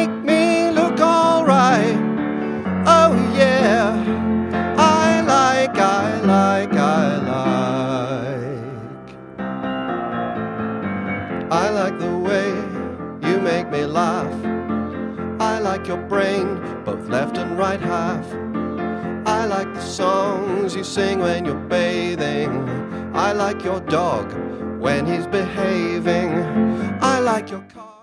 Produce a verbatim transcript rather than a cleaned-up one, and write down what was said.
make me look alright. Oh yeah, I like, I like, I like. I like the way you make me laugh. I like your brain, both left and right half. I like the songs you sing when you're bathing. I like your dog when he's behaving. I like your car.